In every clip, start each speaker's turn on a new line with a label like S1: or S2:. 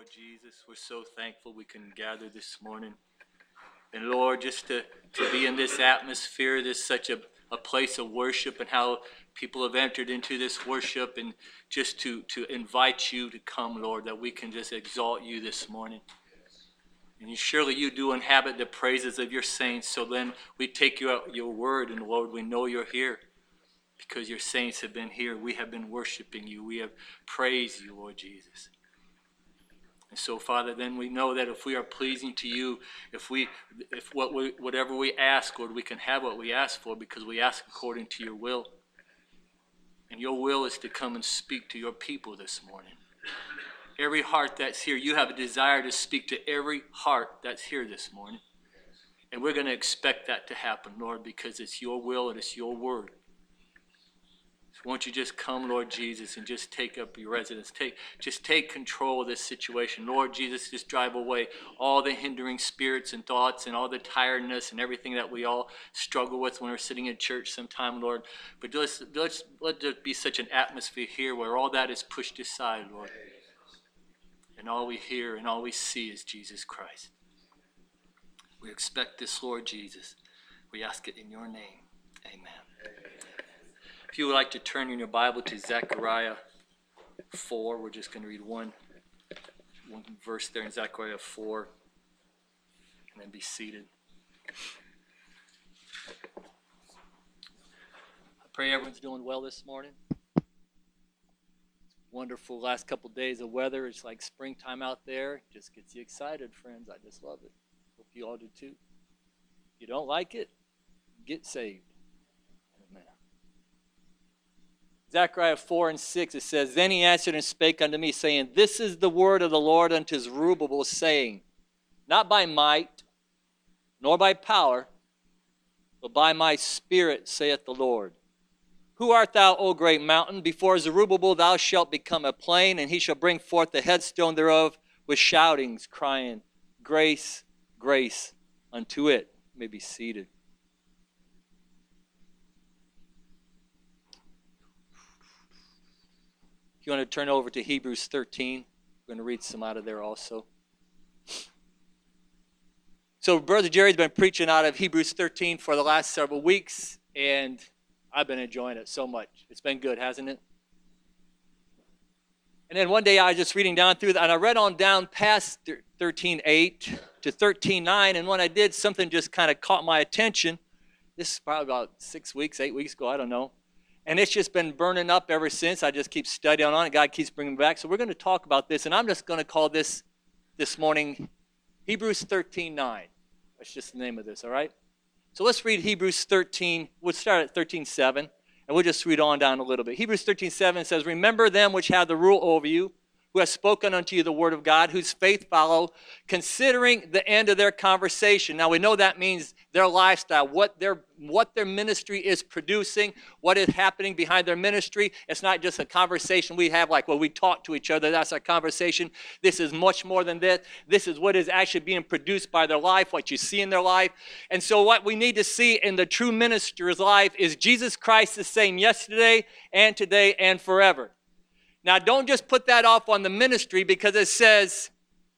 S1: Lord Jesus. We're so thankful we can gather this morning. And Lord, just to be in this atmosphere, this such a place of worship, and how people have entered into this worship, and just to invite you to come, Lord, that we can just exalt you this morning. And surely you do inhabit the praises of your saints. So then we take you at your word, and Lord, we know you're here because your saints have been here. We have been worshiping you. We have praised you, Lord Jesus. And so, Father, then we know that if we are pleasing to you, whatever we ask, Lord, we can have what we ask for because we ask according to your will. And your will is to come and speak to your people this morning. Every heart that's here, you have a desire to speak to every heart that's here this morning. And we're going to expect that to happen, Lord, because it's your will and it's your word. So won't you just come, Lord Jesus, and just take up your residence. Just take control of this situation. Lord Jesus, just drive away all the hindering spirits and thoughts and all the tiredness and everything that we all struggle with when we're sitting in church sometime, Lord. But let there be such an atmosphere here where all that is pushed aside, Lord. And all we hear and all we see is Jesus Christ. We expect this, Lord Jesus. We ask it in your name. Amen. If you would like to turn in your Bible to Zechariah 4, we're just going to read one verse there in Zechariah 4, and then be seated. I pray everyone's doing well this morning. Wonderful last couple days of weather. It's like springtime out there. Just gets you excited, friends. I just love it. Hope you all do too. If you don't like it, get saved. Amen. Zechariah 4 and 6, it says, Then he answered and spake unto me, saying, This is the word of the Lord unto Zerubbabel, saying, Not by might, nor by power, but by my spirit, saith the Lord. Who art thou, O great mountain? Before Zerubbabel thou shalt become a plain, and he shall bring forth the headstone thereof with shoutings, crying, Grace, grace unto it. You may be seated. If you want to turn over to Hebrews 13, we're going to read some out of there also. So Brother Jerry's been preaching out of Hebrews 13 for the last several weeks, and I've been enjoying it so much. It's been good, hasn't it? And then one day I was just reading down through that, and I read on down past 13:8 to 13:9, and when I did, something just kind of caught my attention. This is probably about 8 weeks ago, I don't know. And it's just been burning up ever since. I just keep studying on it. God keeps bringing me back. So we're going to talk about this, and I'm just going to call this morning Hebrews 13:9. That's just the name of this, all right? So let's read Hebrews 13. We'll start at 13:7, and we'll just read on down a little bit. Hebrews 13:7 says, Remember them which have the rule over you, who have spoken unto you the word of God, whose faith follow, considering the end of their conversation. Now we know that means their lifestyle, what their ministry is producing, what is happening behind their ministry. It's not just a conversation we have like, well, we talk to each other, that's our conversation. This is much more than that. This is what is actually being produced by their life, what you see in their life. And so what we need to see in the true minister's life is Jesus Christ the same yesterday and today and forever. Now, don't just put that off on the ministry because it says,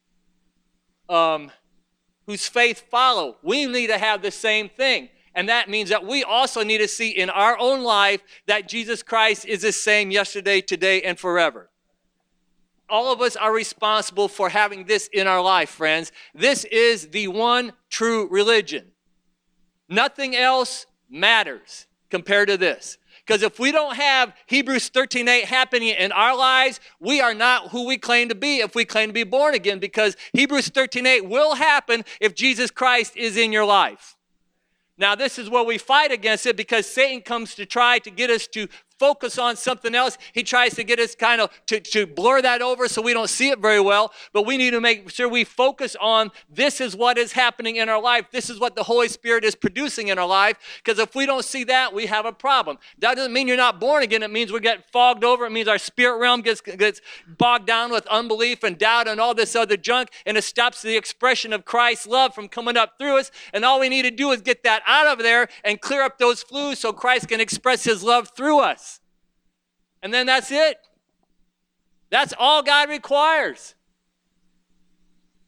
S1: whose faith follow. We need to have the same thing. And that means that we also need to see in our own life that Jesus Christ is the same yesterday, today, and forever. All of us are responsible for having this in our life, friends. This is the one true religion. Nothing else matters compared to this. Because if we don't have Hebrews 13:8 happening in our lives, we are not who we claim to be if we claim to be born again. Because Hebrews 13:8 will happen if Jesus Christ is in your life. Now, this is where we fight against it because Satan comes to try to get us to focus on something else. He tries to get us kind of to blur that over so we don't see it very well. But we need to make sure we focus on this is what is happening in our life. This is what the Holy Spirit is producing in our life. Because if we don't see that, we have a problem. That doesn't mean you're not born again. It means we get fogged over. It means our spirit realm gets bogged down with unbelief and doubt and all this other junk. And it stops the expression of Christ's love from coming up through us. And all we need to do is get that out of there and clear up those flues so Christ can express his love through us. And then that's it. That's all God requires.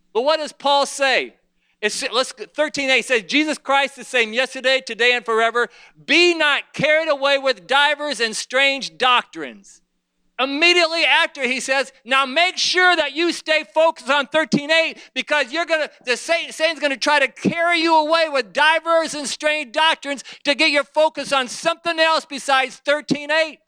S1: But what does Paul say? 13:8 says, Jesus Christ is the same yesterday, today, and forever. Be not carried away with divers and strange doctrines. Immediately after, he says, now make sure that you stay focused on 13:8, because Satan's going to try to carry you away with divers and strange doctrines to get your focus on something else besides 13:8.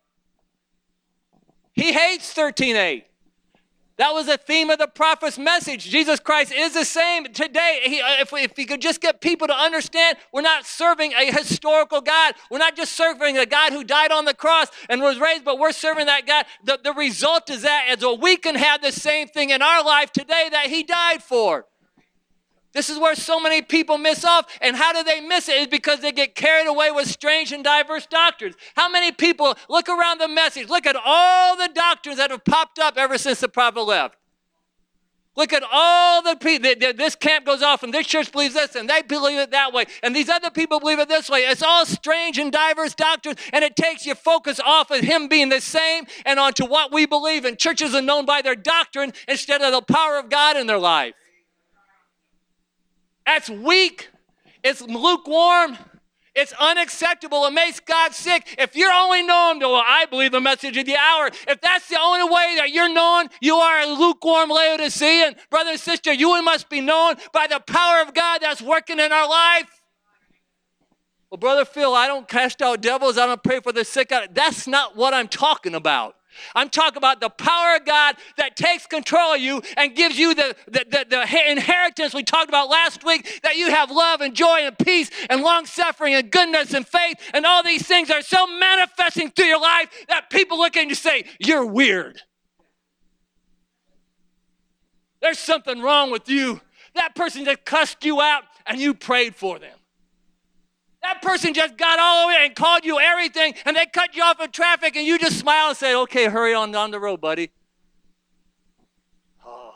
S1: He hates 13:8. That was the theme of the prophet's message. Jesus Christ is the same today. If we could just get people to understand, we're not serving a historical God. We're not just serving a God who died on the cross and was raised, but we're serving that God. The result is that we can have the same thing in our life today that he died for. This is where so many people miss off. And how do they miss it? It's because they get carried away with strange and diverse doctrines. How many people look around the message? Look at all the doctrines that have popped up ever since the prophet left. Look at all the people. This camp goes off, and this church believes this, and they believe it that way, and these other people believe it this way. It's all strange and diverse doctrines, and it takes your focus off of him being the same and onto what we believe. And churches are known by their doctrine instead of the power of God in their life. That's weak. It's lukewarm. It's unacceptable. It makes God sick. If you're only known to, well, I believe the message of the hour, if that's the only way that you're known, you are a lukewarm Laodicean. Brother and sister, you must be known by the power of God that's working in our life. Well, Brother Phil, I don't cast out devils. I don't pray for the sick. That's not what I'm talking about. I'm talking about the power of God that takes control of you and gives you the inheritance we talked about last week, that you have love and joy and peace and long-suffering and goodness and faith, and all these things are so manifesting through your life that people look at you and say, you're weird. There's something wrong with you. That person just cussed you out and you prayed for them. That person just got all over and called you everything, and they cut you off in traffic, and you just smile and say, okay, hurry on down the road, buddy. Oh.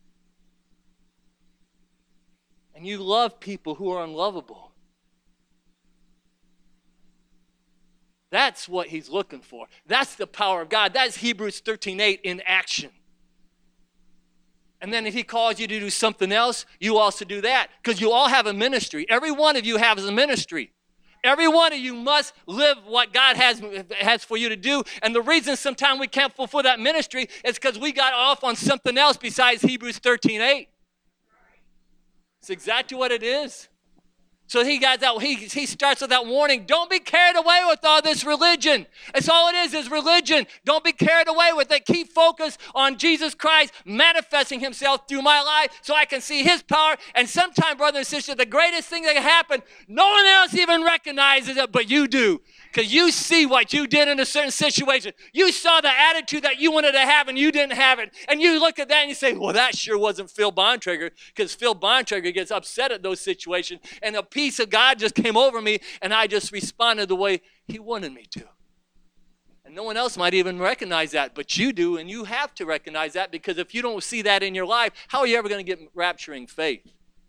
S1: And you love people who are unlovable. That's what he's looking for. That's the power of God. That's Hebrews 13:8 in action. And then if he calls you to do something else, you also do that, because you all have a ministry. Every one of you has a ministry. Every one of you must live what God has for you to do. And the reason sometimes we can't fulfill that ministry is because we got off on something else besides Hebrews 13:8. It's exactly what it is. So he starts with that warning. Don't be carried away with all this religion. That's all it is religion. Don't be carried away with it. Keep focused on Jesus Christ manifesting himself through my life so I can see his power. And sometimes, brother and sister, the greatest thing that can happen, no one else even recognizes it, but you do. Because you see what you did in a certain situation. You saw the attitude that you wanted to have and you didn't have it. And you look at that and you say, well, that sure wasn't Phil Bontrager, because Phil Bontrager gets upset at those situations. And the peace of God just came over me and I just responded the way he wanted me to. And no one else might even recognize that, but you do, and you have to recognize that, because if you don't see that in your life, how are you ever going to get rapturing faith?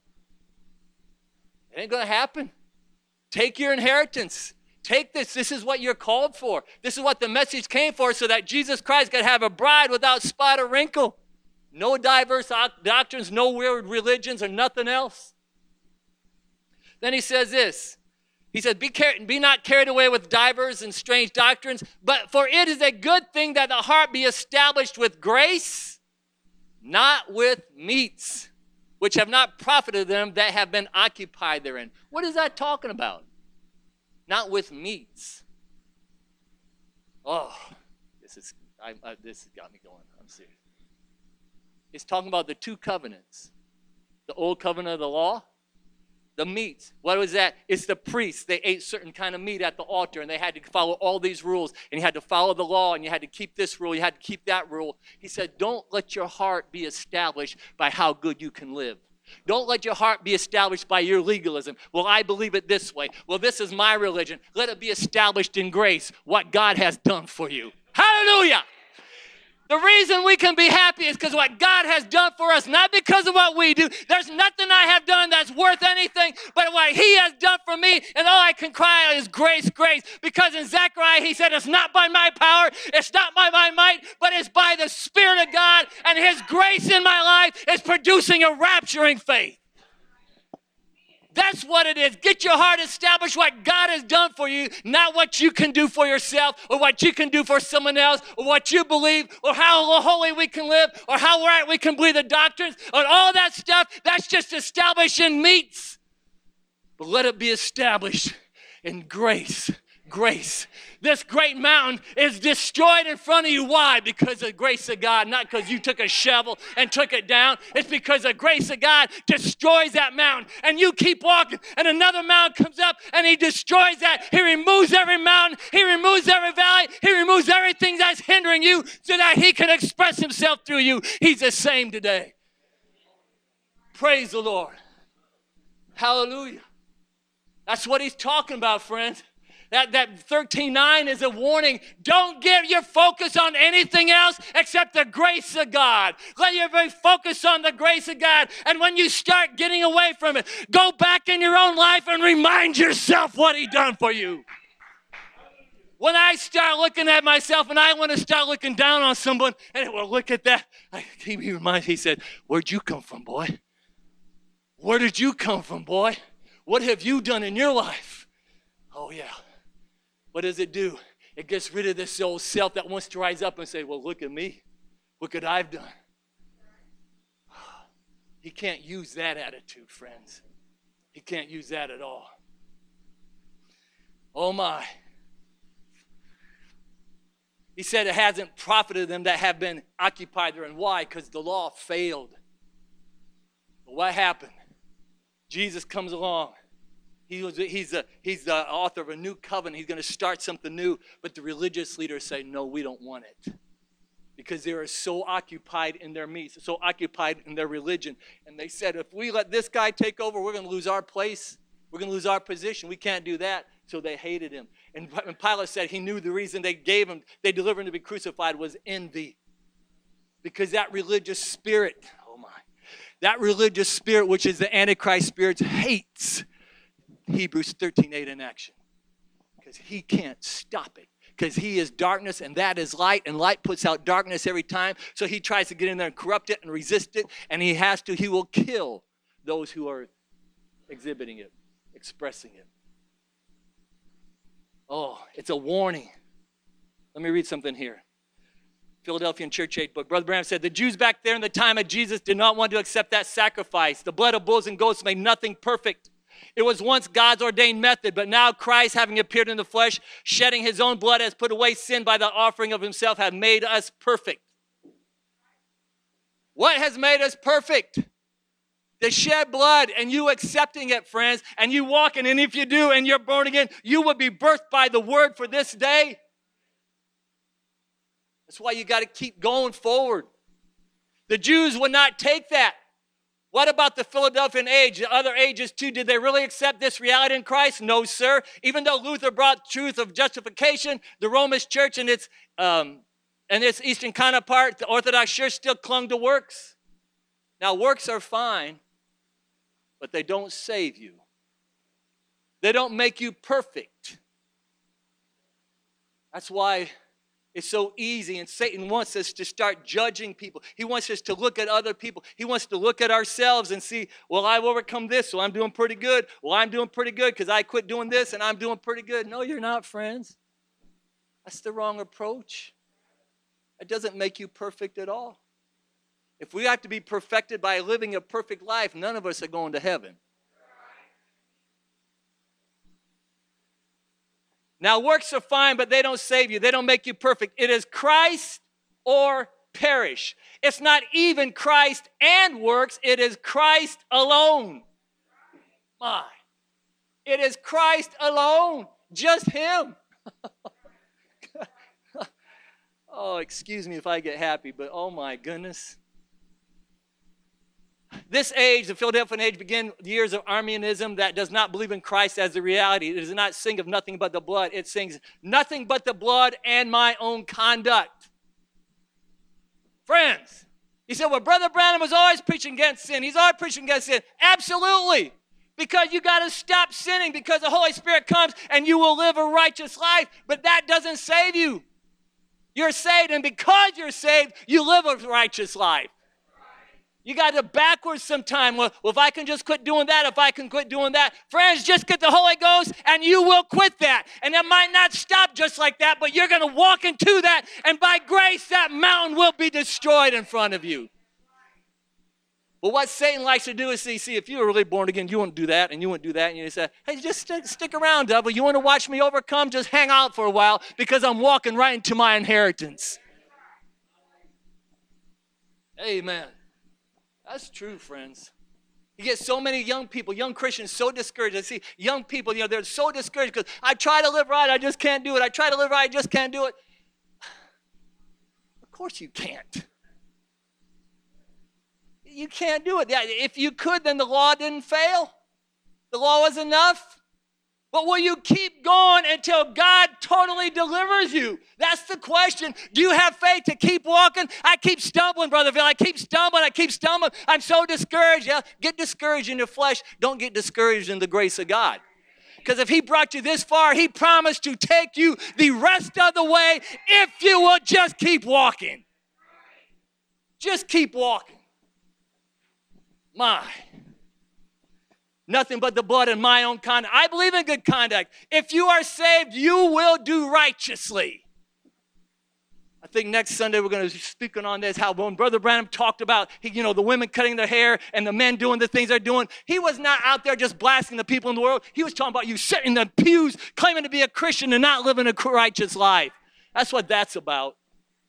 S1: It ain't going to happen. Take your inheritance. Take this. This is what you're called for. This is what the message came for, so that Jesus Christ could have a bride without spot or wrinkle. No diverse doctrines, no weird religions, or nothing else. Then he says this. He said, be not carried away with divers and strange doctrines, but for it is a good thing that the heart be established with grace, not with meats, which have not profited them that have been occupied therein. What is that talking about? Not with meats. Oh, this has got me going. I'm serious. It's talking about the two covenants. The old covenant of the law, the meats. What was that? It's the priests. They ate certain kind of meat at the altar, and they had to follow all these rules, and you had to follow the law, and you had to keep this rule, you had to keep that rule. He said, don't let your heart be established by how good you can live. Don't let your heart be established by your legalism. Well, I believe it this way. Well, this is my religion. Let it be established in grace, what God has done for you. Hallelujah! The reason we can be happy is because what God has done for us, not because of what we do. There's nothing I have done that's worth anything but what he has done for me, and all I can cry out is grace, grace. Because in Zechariah, he said, it's not by my power, it's not by my might, but it's by the Spirit of God and his grace in my life is producing a rapturing faith. That's what it is. Get your heart established what God has done for you, not what you can do for yourself or what you can do for someone else or what you believe or how holy we can live or how right we can believe the doctrines or all that stuff. That's just established in meats. But let it be established in grace. Grace. This great mountain is destroyed in front of you. Why? Because of the grace of God, not because you took a shovel and took it down. It's because the grace of God destroys that mountain. And you keep walking, and another mountain comes up, and he destroys that. He removes every mountain. He removes every valley. He removes everything that's hindering you so that he can express himself through you. He's the same today. Praise the Lord. Hallelujah. That's what he's talking about, friends. That 13:9 is a warning. Don't get your focus on anything else except the grace of God. Let your very focus on the grace of God. And when you start getting away from it, go back in your own life and remind yourself what he done for you. When I start looking at myself and I want to start looking down on someone, and well, look at that. He said, where'd you come from, boy? Where did you come from, boy? What have you done in your life? Oh, yeah. What does it do? It gets rid of this old self that wants to rise up and say, well, look at me. Look what I've done. He can't use that attitude, friends. He can't use that at all. Oh, my. He said it hasn't profited them that have been occupied therein. Why? Because the law failed. But what happened? Jesus comes along. He's the author of a new covenant. He's going to start something new. But the religious leaders say, no, we don't want it. Because they are so occupied in their meats, so occupied in their religion. And they said, if we let this guy take over, we're going to lose our place. We're going to lose our position. We can't do that. So they hated him. And Pilate said he knew the reason they delivered him to be crucified was envy. Because that religious spirit, that religious spirit, which is the Antichrist spirit, hates Hebrews 13:8 in action. Because he can't stop it. Because he is darkness and that is light. And light puts out darkness every time. So he tries to get in there and corrupt it and resist it. And he will kill those who are exhibiting it, expressing it. Oh, it's a warning. Let me read something here. Philadelphian Church 8 book. Brother Branham said, the Jews back there in the time of Jesus did not want to accept that sacrifice. The blood of bulls and goats made nothing perfect. It was once God's ordained method, but now Christ, having appeared in the flesh, shedding his own blood, has put away sin by the offering of himself, have made us perfect. What has made us perfect? The shed blood and you accepting it, friends, and you walking, and if you do and you're born again, you will be birthed by the word for this day. That's why you got to keep going forward. The Jews would not take that. What about the Philadelphian age, the other ages too? Did they really accept this reality in Christ? No, sir. Even though Luther brought truth of justification, the Roman church and its eastern counterpart, the Orthodox church, still clung to works. Now, works are fine, but they don't save you. They don't make you perfect. That's why it's so easy, and Satan wants us to start judging people. He wants us to look at other people. He wants to look at ourselves and see, well, I've overcome this, so I'm doing pretty good. Well, I'm doing pretty good because I quit doing this, and I'm doing pretty good. No, you're not, friends. That's the wrong approach. It doesn't make you perfect at all. If we have to be perfected by living a perfect life, none of us are going to heaven. Now, works are fine, but they don't save you. They don't make you perfect. It is Christ or perish. It's not even Christ and works. It is Christ alone. My. It is Christ alone. Just him. Oh, excuse me if I get happy, but oh my goodness. This age, the Philadelphian age, began the years of Arminianism that does not believe in Christ as the reality. It does not sing of nothing but the blood. It sings nothing but the blood and my own conduct. Friends, he said, well, Brother Branham was always preaching against sin. He's always preaching against sin. Absolutely. Because you got to stop sinning because the Holy Spirit comes and you will live a righteous life. But that doesn't save you. You're saved, and because you're saved, you live a righteous life. You got to backwards sometime. Well, if I can just quit doing that, if I can quit doing that. Friends, just get the Holy Ghost and you will quit that. And it might not stop just like that, but you're going to walk into that, and by grace, that mountain will be destroyed in front of you. But what Satan likes to do is see, if you were really born again, you wouldn't do that, and you wouldn't do that, and you say, hey, just stick around, devil. You want to watch me overcome? Just hang out for a while, because I'm walking right into my inheritance. Amen. That's true, friends. You get so many young people, young Christians, so discouraged. I see young people, they're so discouraged because I try to live right, I just can't do it. I try to live right, I just can't do it. Of course you can't. You can't do it. If you could, then the law didn't fail. The law was enough. But will you keep going until God totally delivers you? That's the question. Do you have faith to keep walking? I keep stumbling, Brother Phil. I keep stumbling. I'm so discouraged. Yeah, get discouraged in your flesh. Don't get discouraged in the grace of God. Because if he brought you this far, he promised to take you the rest of the way if you will just keep walking. Just keep walking. My. Nothing but the blood and my own conduct. I believe in good conduct. If you are saved, you will do righteously. I think next Sunday we're going to be speaking on this, how when Brother Branham talked about, the women cutting their hair and the men doing the things they're doing, he was not out there just blasting the people in the world. He was talking about you sitting in the pews claiming to be a Christian and not living a righteous life. That's what that's about.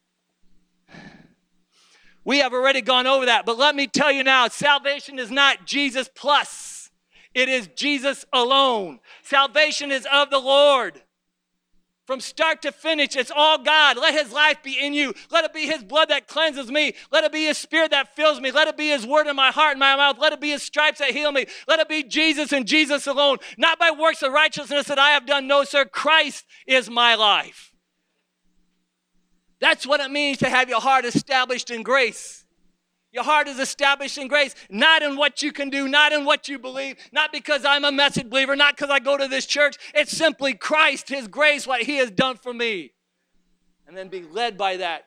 S1: We have already gone over that, but let me tell you now, salvation is not Jesus plus. It is Jesus alone. Salvation is of the Lord. From start to finish, it's all God. Let his life be in you. Let it be his blood that cleanses me. Let it be his spirit that fills me. Let it be his word in my heart and my mouth. Let it be his stripes that heal me. Let it be Jesus and Jesus alone. Not by works of righteousness that I have done. No, sir. Christ is my life. That's what it means to have your heart established in grace. Your heart is established in grace, not in what you can do, not in what you believe, not because I'm a message believer, not because I go to this church. It's simply Christ, his grace, what he has done for me. And then be led by that.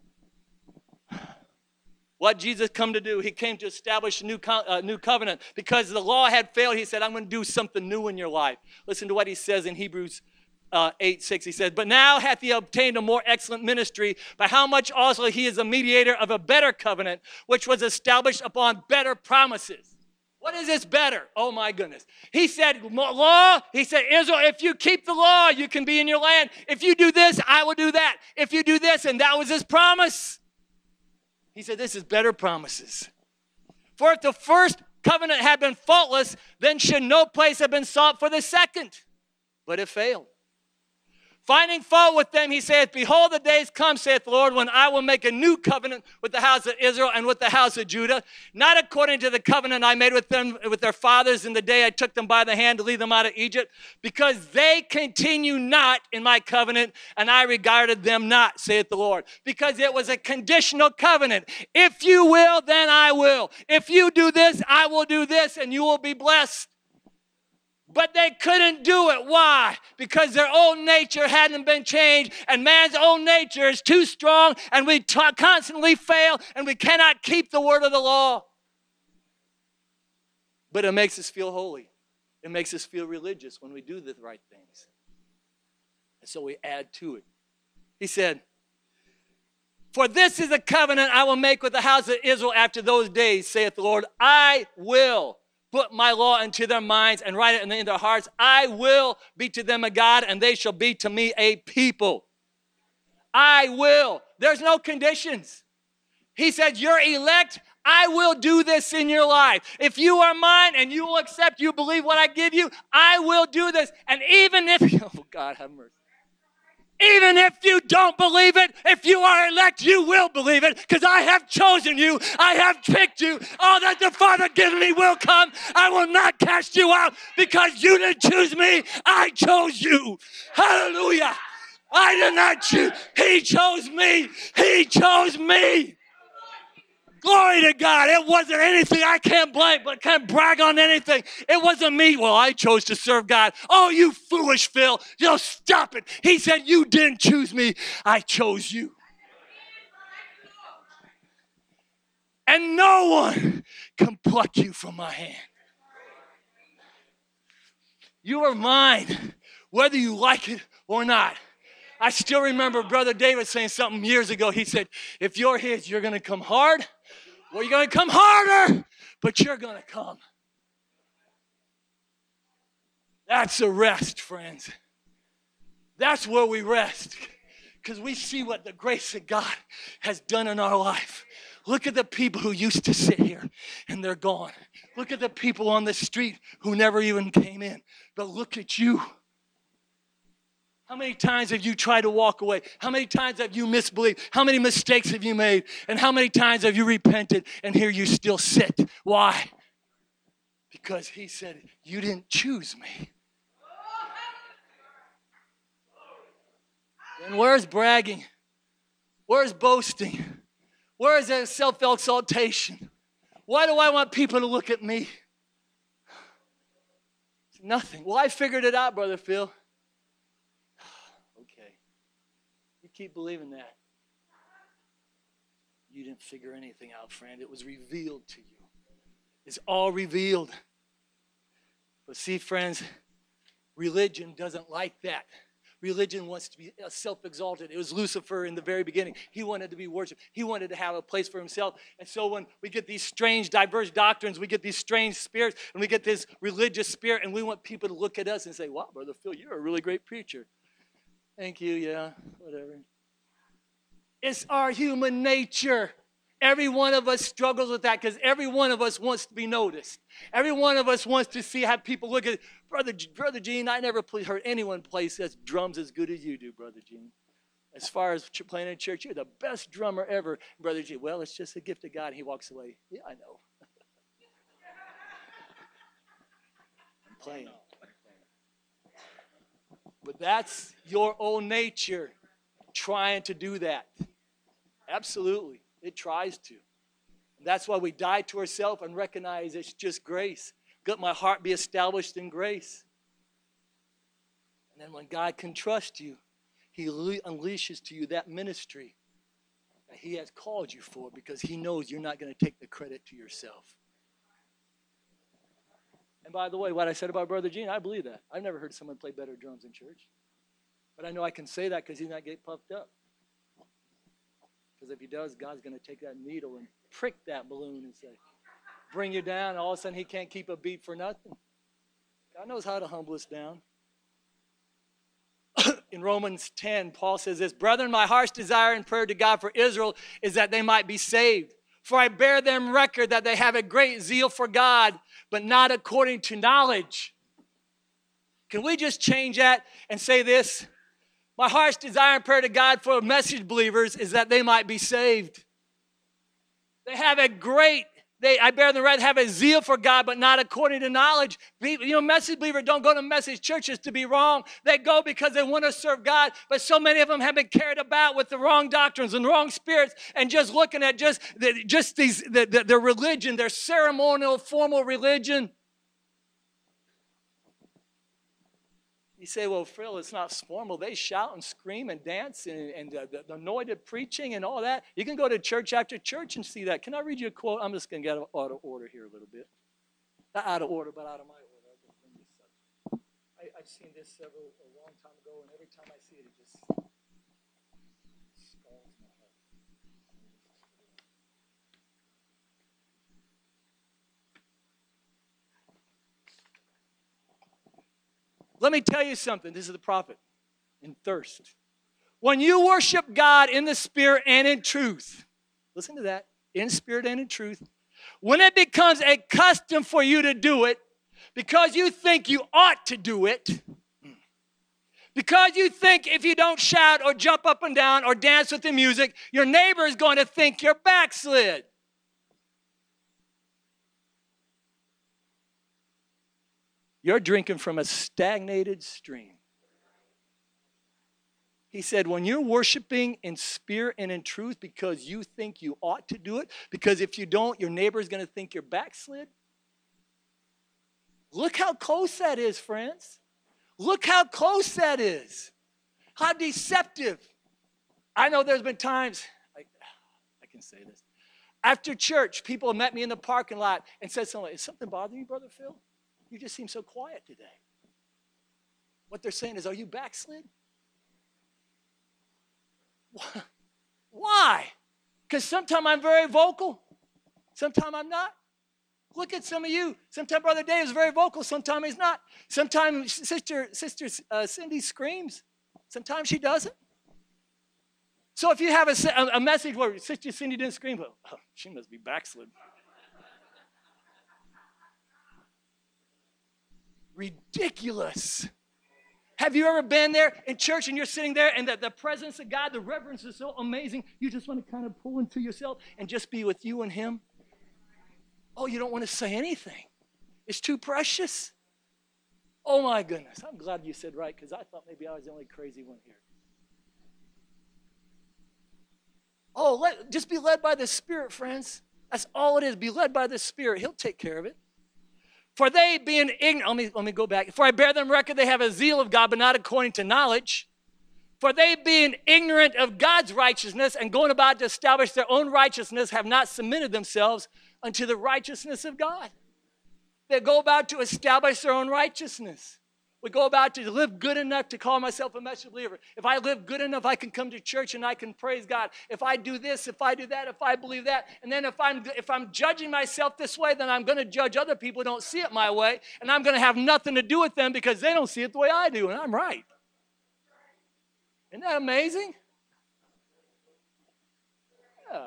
S1: What Jesus come to do? He came to establish a new covenant. Because the law had failed, he said, I'm going to do something new in your life. Listen to what he says in Hebrews 8:6, he says, but now hath he obtained a more excellent ministry, by how much also he is a mediator of a better covenant, which was established upon better promises. What is this better? Oh my goodness. He said, law, he said, Israel, if you keep the law, you can be in your land. If you do this, I will do that. If you do this, and that was his promise. He said, this is better promises. For if the first covenant had been faultless, then should no place have been sought for the second. But it failed. Finding fault with them, he saith, behold, the days come, saith the Lord, when I will make a new covenant with the house of Israel and with the house of Judah, not according to the covenant I made with them, with their fathers in the day I took them by the hand to lead them out of Egypt, because they continue not in my covenant, and I regarded them not, saith the Lord. Because it was a conditional covenant. If you will, then I will. If you do this, I will do this, and you will be blessed. But they couldn't do it. Why? Because their own nature hadn't been changed, and man's own nature is too strong, and we constantly fail, and we cannot keep the word of the law. But it makes us feel holy. It makes us feel religious when we do the right things. And so we add to it. He said, for this is a covenant I will make with the house of Israel after those days, saith the Lord. I will put my law into their minds and write it in their hearts. I will be to them a God, and they shall be to me a people. I will. There's no conditions. He said, you're elect. I will do this in your life. If you are mine and you will accept, you believe what I give you, I will do this. And even if, oh God, have mercy. Even if you don't believe it, if you are elect, you will believe it, because I have chosen you. I have picked you. All that the Father gives me will come. I will not cast you out because you didn't choose me. I chose you. Hallelujah. I did not choose. He chose me. He chose me. Glory to God. It wasn't anything. I can't blame, but can't brag on anything. It wasn't me. Well, I chose to serve God. Oh, you foolish Phil. Stop it. He said, you didn't choose me. I chose you. and no one can pluck you from my hand. You are mine, whether you like it or not. I still remember Brother David saying something years ago. He said, if you're his, you're going to come hard, or you're going to come harder, but you're going to come. That's a rest, friends. That's where we rest, because we see what the grace of God has done in our life. Look at the people who used to sit here, and they're gone. Look at the people on the street who never even came in. But look at you. How many times have you tried to walk away? How many times have you misbelieved? How many mistakes have you made? And how many times have you repented, and here you still sit? Why? Because he said, you didn't choose me. And where's bragging? Where's boasting? Where is that self-exaltation? Why do I want people to look at me? It's nothing. Well, I figured it out, Brother Phil. Okay. You keep believing that. You didn't figure anything out, friend. It was revealed to you. It's all revealed. But see, friends, religion doesn't like that. Religion wants to be self-exalted. It was Lucifer in the very beginning. He wanted to be worshipped. He wanted to have a place for himself. And so when we get these strange, diverse doctrines, we get these strange spirits, and we get this religious spirit, and we want people to look at us and say, wow, Brother Phil, you're a really great preacher. Thank you, yeah, whatever. It's our human nature. Every one of us struggles with that because every one of us wants to be noticed. Every one of us wants to have people look at, Brother Gene, I never heard anyone play such drums as good as you do, Brother Gene. As far as playing in church, you're the best drummer ever, Brother Gene. Well, it's just a gift of God. And he walks away. Yeah, I know. I'm playing. But that's your own nature trying to do that. Absolutely. It tries to. And that's why we die to ourselves and recognize it's just grace. Let my heart be established in grace. And then when God can trust you, he unleashes to you that ministry that he has called you for because he knows you're not going to take the credit to yourself. And by the way, what I said about Brother Gene, I believe that. I've never heard someone play better drums in church. But I know I can say that because he's not getting puffed up. Because if he does, God's going to take that needle and prick that balloon and say, bring you down. And all of a sudden, he can't keep a beat for nothing. God knows how to humble us down. In Romans 10, Paul says this, brethren, my heart's desire and prayer to God for Israel is that they might be saved. For I bear them record that they have a great zeal for God, but not according to knowledge. Can we just change that and say this? My heart's desire and prayer to God for message believers is that they might be saved. They have a great, I bear them right, have a zeal for God, but not according to knowledge. Message believers don't go to message churches to be wrong. They go because they want to serve God, but so many of them have been carried about with the wrong doctrines and wrong spirits and just looking at their religion, their ceremonial, formal religion. You say, well, Phil, it's not formal. They shout and scream and dance and the anointed preaching and all that. You can go to church after church and see that. Can I read you a quote? I'm just going to get out of order here a little bit. Not out of order, but out of my order. I've seen this a long time ago, and every time I see it, it just scalds my heart. Let me tell you something. This is the prophet in thirst. When you worship God in the spirit and in truth, listen to that, in spirit and in truth, when it becomes a custom for you to do it, because you think you ought to do it, because you think if you don't shout or jump up and down or dance with the music, your neighbor is going to think you're backslid. You're drinking from a stagnated stream. He said, when you're worshiping in spirit and in truth because you think you ought to do it, because if you don't, your neighbor is going to think you're backslid. Look how close that is, friends. Look how close that is. How deceptive. I know there's been times, I can say this. After church, people met me in the parking lot and said something like, is something bothering you, Brother Phil? You just seem so quiet today. What they're saying is, are you backslid? Why? Because sometimes I'm very vocal. Sometimes I'm not. Look at some of you. Sometimes Brother Dave is very vocal. Sometimes he's not. Sometimes Sister Cindy screams. Sometimes she doesn't. So if you have a message where Sister Cindy didn't scream, oh, she must be backslid. Ridiculous. Have you ever been there in church and you're sitting there and the presence of God, the reverence is so amazing, you just want to kind of pull into yourself and just be with you and him? Oh, you don't want to say anything. It's too precious. Oh, my goodness. I'm glad you said right, because I thought maybe I was the only crazy one here. Oh, just be led by the Spirit, friends. That's all it is. Be led by the Spirit. He'll take care of it. For they being ignorant, let me go back. For I bear them record they have a zeal of God, but not according to knowledge. For they being ignorant of God's righteousness and going about to establish their own righteousness have not submitted themselves unto the righteousness of God. They go about to establish their own righteousness. We go about to live good enough to call myself a message believer. If I live good enough, I can come to church and I can praise God. If I do this, if I do that, if I believe that, and then if I'm judging myself this way, then I'm going to judge other people who don't see it my way, and I'm going to have nothing to do with them because they don't see it the way I do, and I'm right. Isn't that amazing? Yeah.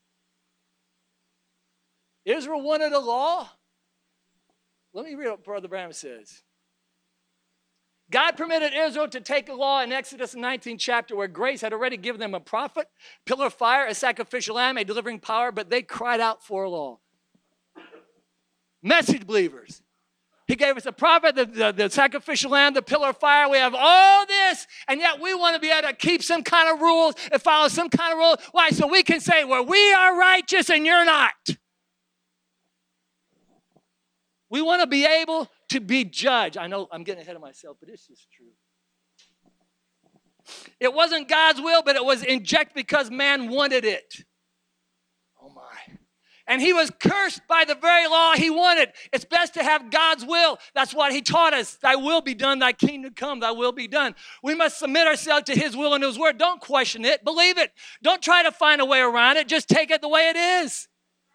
S1: Israel wanted a law. Let me read what Brother Branham says. God permitted Israel to take a law in Exodus 19 chapter where grace had already given them a prophet, pillar of fire, a sacrificial lamb, a delivering power, but they cried out for a law. Message believers. He gave us a prophet, the sacrificial lamb, the pillar of fire. We have all this, and yet we want to be able to keep some kind of rules and follow some kind of rule. Why? So we can say, well, we are righteous and you're not. We want to be able to be judged. I know I'm getting ahead of myself, but it's just true. It wasn't God's will, but it was injected because man wanted it. Oh my. And he was cursed by the very law he wanted. It's best to have God's will. That's what he taught us. Thy will be done, thy kingdom come, thy will be done. We must submit ourselves to his will and his word. Don't question it. Believe it. Don't try to find a way around it. Just take it the way it is.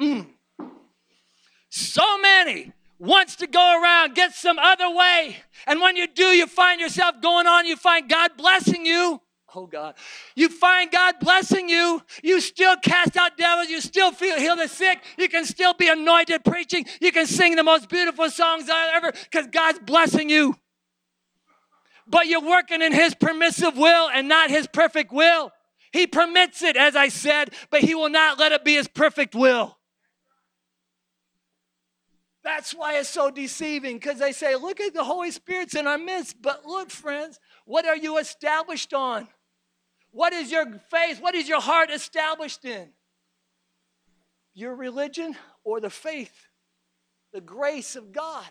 S1: So many wants to go around, get some other way. And when you do, you find yourself going on. You find God blessing you. Oh, God. You find God blessing you. You still cast out devils. You still heal the sick. You can still be anointed preaching. You can sing the most beautiful songs ever because God's blessing you. But you're working in his permissive will and not his perfect will. He permits it, as I said, but he will not let it be his perfect will. That's why it's so deceiving, because they say, look at the Holy Spirit's in our midst. But look, friends, what are you established on? What is your faith? What is your heart established in? Your religion or the faith? The grace of God.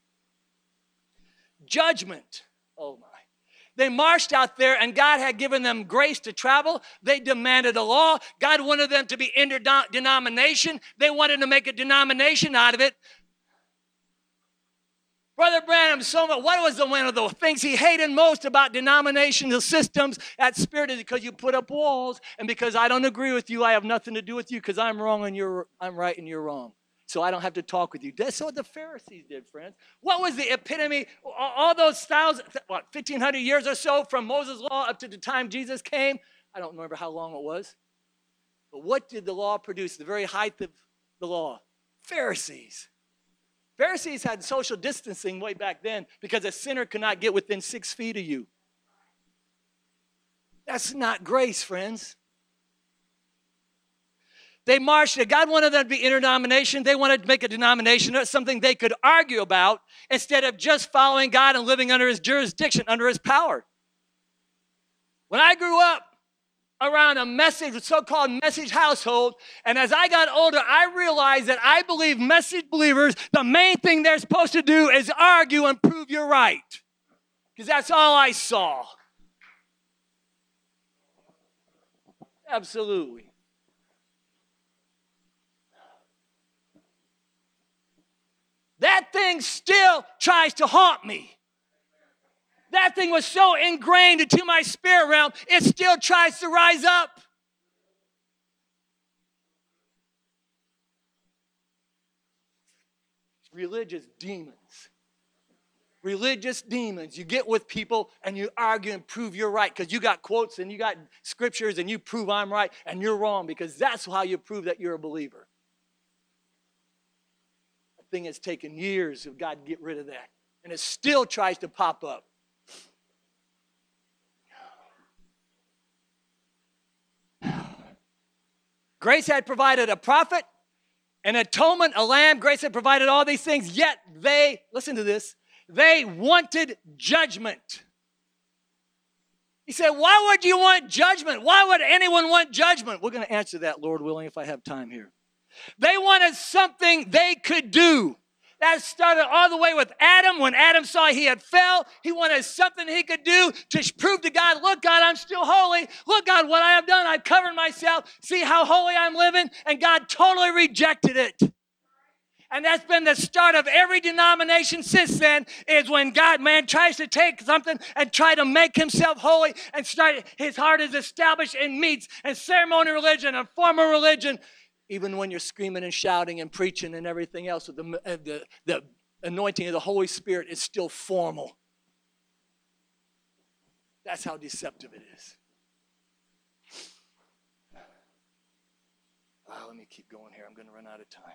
S1: Judgment. Oh my. They marched out there and God had given them grace to travel. They demanded a law. God wanted them to be interdenomination. They wanted to make a denomination out of it. Brother Branham, what was one of the things he hated most about denominational systems at Spirit is because you put up walls, and because I don't agree with you, I have nothing to do with you because I'm wrong and I'm right and you're wrong. So I don't have to talk with you. That's what the Pharisees did, friends. What was the epitome? All those styles, 1,500 years or so from Moses' law up to the time Jesus came. I don't remember how long it was. But what did the law produce? The very height of the law. Pharisees. Pharisees had social distancing way back then because a sinner could not get within 6 feet of you. That's not grace, friends. They marched. God wanted them to be interdenomination. They wanted to make a denomination. That's something they could argue about instead of just following God and living under his jurisdiction, under his power. When I grew up around a so-called message household, and as I got older, I realized that I believe message believers, the main thing they're supposed to do is argue and prove you're right. Because that's all I saw. Absolutely. thing still tries to haunt me. That thing was so ingrained into my spirit realm, it still tries to rise up. Religious demons. Religious demons. You get with people and you argue and prove you're right because you got quotes and you got scriptures and you prove I'm right and you're wrong because that's how you prove that you're a believer. The thing has taken years of God to get rid of that. And it still tries to pop up. Grace had provided a prophet, an atonement, a lamb. Grace had provided all these things, yet they, listen to this, they wanted judgment. He said, why would you want judgment? Why would anyone want judgment? We're going to answer that, Lord willing, if I have time here. They wanted something they could do. That started all the way with Adam. When Adam saw he had fell, he wanted something he could do to prove to God, look, God, I'm still holy. Look, God, what I have done, I've covered myself. See how holy I'm living? And God totally rejected it. And that's been the start of every denomination since then, is when man tries to take something and try to make himself holy and start, his heart is established in meats and ceremony religion and formal religion. Even when you're screaming and shouting and preaching and everything else, with the anointing of the Holy Spirit is still formal. That's how deceptive it is. Let me keep going here. I'm going to run out of time.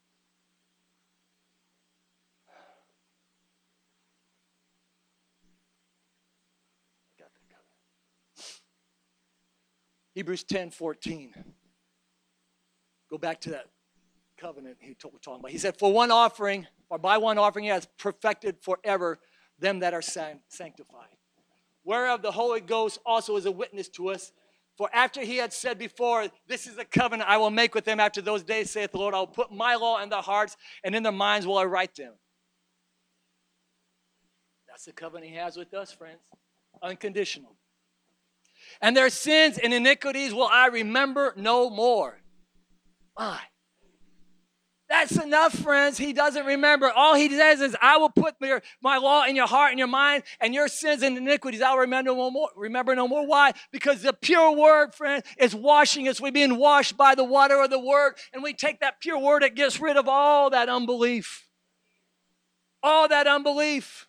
S1: Got that covered. Hebrews 10:14. Go back to that covenant he was talking about. He said, for one offering, or by one offering, he has perfected forever them that are sanctified. Whereof the Holy Ghost also is a witness to us. For after he had said before, this is a covenant I will make with them after those days, saith the Lord, I will put my law in their hearts, and in their minds will I write them. That's the covenant he has with us, friends. Unconditional. And their sins and iniquities will I remember no more. Why? That's enough, friends. He doesn't remember. All he says is, I will put my law in your heart and your mind, and your sins and iniquities I'll remember no more. Why? Because the pure word, friend, is washing us. We're being washed by the water of the word, and we take that pure word, it gets rid of all that unbelief. All that unbelief.